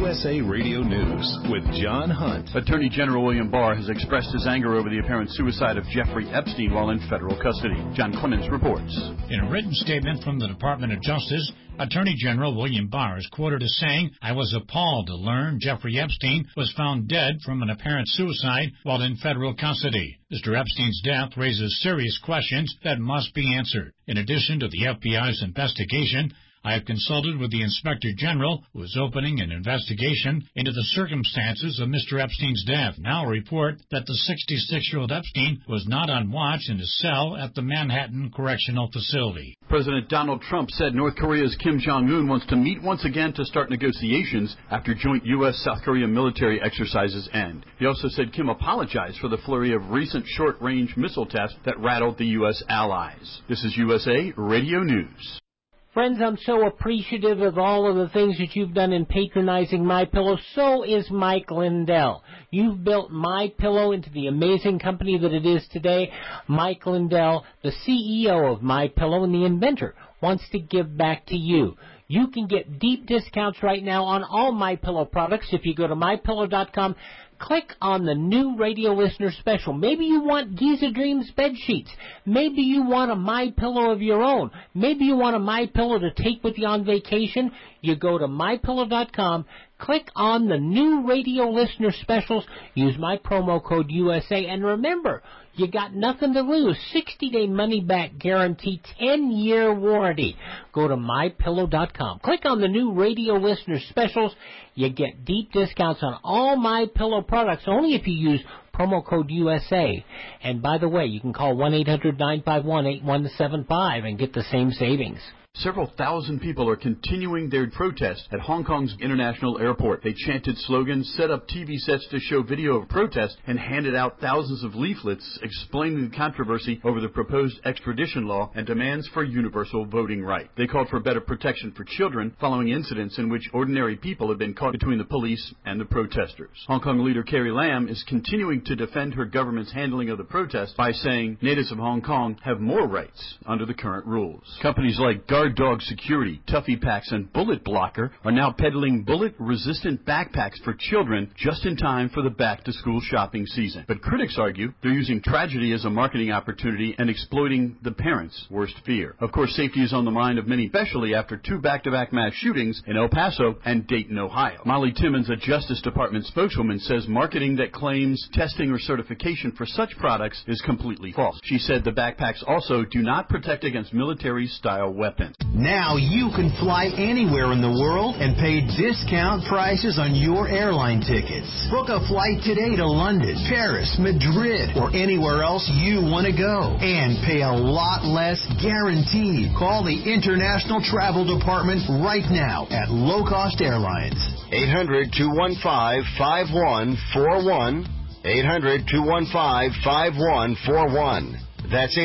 USA Radio News with John Hunt. Attorney General William Barr has expressed his anger over the apparent suicide of Jeffrey Epstein while in federal custody. John Clemens reports. In a written statement from the Department of Justice, Attorney General William Barr is quoted as saying, "I was appalled to learn Jeffrey Epstein was found dead from an apparent suicide while in federal custody. Mr. Epstein's death raises serious questions that must be answered. In addition to the FBI's investigation, I have consulted with the Inspector General, who is opening an investigation into the circumstances of Mr. Epstein's death. Now report that the 66-year-old Epstein was not on watch in his cell at the Manhattan Correctional Facility." President Donald Trump said North Korea's Kim Jong-un wants to meet once again to start negotiations after joint U.S.-South Korea military exercises end. He also said Kim apologized for the flurry of recent short-range missile tests that rattled the U.S. allies. This is USA Radio News. Friends, I'm so appreciative of all of the things that you've done in patronizing MyPillow. So is Mike Lindell. You've built MyPillow into the amazing company that it is today. Mike Lindell, the CEO of MyPillow and the inventor, wants to give back to you. You can get deep discounts right now on all MyPillow products if you go to MyPillow.com. Click on the new radio listener special. Maybe you want Giza Dreams bed sheets. Maybe you want a MyPillow of your own. Maybe you want a MyPillow to take with you on vacation. You go to MyPillow.com, click on the new radio listener specials, use my promo code USA, and remember, you got nothing to lose. 60-day money-back guarantee, 10-year warranty. Go to MyPillow.com. Click on the new radio listener specials. You get deep discounts on all MyPillow products only if you use promo code USA. And by the way, you can call 1-800-951-8175 and get the same savings. Several thousand people are continuing their protest at Hong Kong's international airport. They chanted slogans, set up TV sets to show video of protest, and handed out thousands of leaflets explaining the controversy over the proposed extradition law and demands for universal voting rights. They called for better protection for children following incidents in which ordinary people have been caught between the police and the protesters. Hong Kong leader Carrie Lam is continuing to defend her government's handling of the protest by saying natives of Hong Kong have more rights under the current rules. Companies like Guard Dog Security, Tuffy Packs, and Bullet Blocker are now peddling bullet-resistant backpacks for children just in time for the back-to-school shopping season. But critics argue they're using tragedy as a marketing opportunity and exploiting the parents' worst fear. Of course, safety is on the mind of many, especially after two back-to-back mass shootings in El Paso and Dayton, Ohio. Molly Timmons, a Justice Department spokeswoman, says marketing that claims testing or certification for such products is completely false. She said the backpacks also do not protect against military-style weapons. Now you can fly anywhere in the world and pay discount prices on your airline tickets. Book a flight today to London, Paris, Madrid, or anywhere else you want to go and pay a lot less guaranteed. Call the International Travel Department right now at Low Cost Airlines. 800-215-5141. 800-215-5141. That's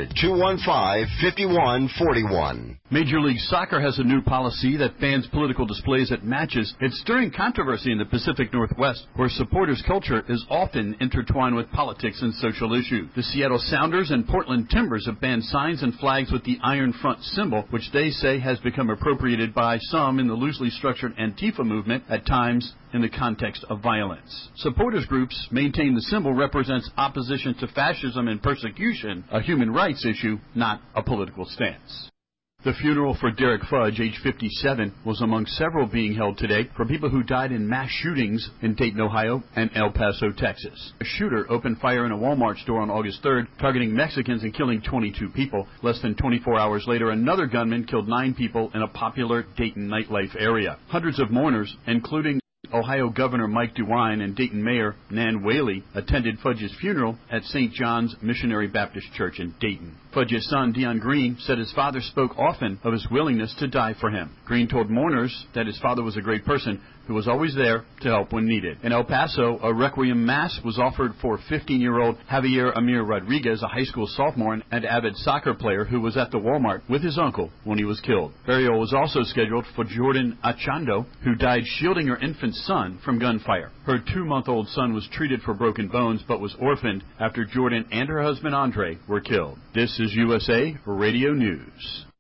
800-215-5141. Major League Soccer has a new policy that bans political displays at matches. It's stirring controversy in the Pacific Northwest, where supporters' culture is often intertwined with politics and social issues. The Seattle Sounders and Portland Timbers have banned signs and flags with the Iron Front symbol, which they say has become appropriated by some in the loosely structured Antifa movement, at times in the context of violence. Supporters groups maintain the symbol represents opposition to fascism and persecution, a human rights issue, not a political stance. The funeral for Derek Fudge, age 57, was among several being held today for people who died in mass shootings in Dayton, Ohio, and El Paso, Texas. A shooter opened fire in a Walmart store on August 3rd, targeting Mexicans and killing 22 people. Less than 24 hours later, another gunman killed 9 people in a popular Dayton nightlife area. Hundreds of mourners, including Ohio Governor Mike DeWine and Dayton Mayor Nan Whaley, attended Fudge's funeral at St. John's Missionary Baptist Church in Dayton. Fudge's son, Dion Green, said his father spoke often of his willingness to die for him. Green told mourners that his father was a great person who was always there to help when needed. In El Paso, a requiem mass was offered for 15-year-old Javier Amir Rodriguez, a high school sophomore and avid soccer player who was at the Walmart with his uncle when he was killed. Burial was also scheduled for Jordan Achando, who died shielding her infant son from gunfire. Her 2-month-old son was treated for broken bones but was orphaned after Jordan and her husband Andre were killed. This is USA Radio News.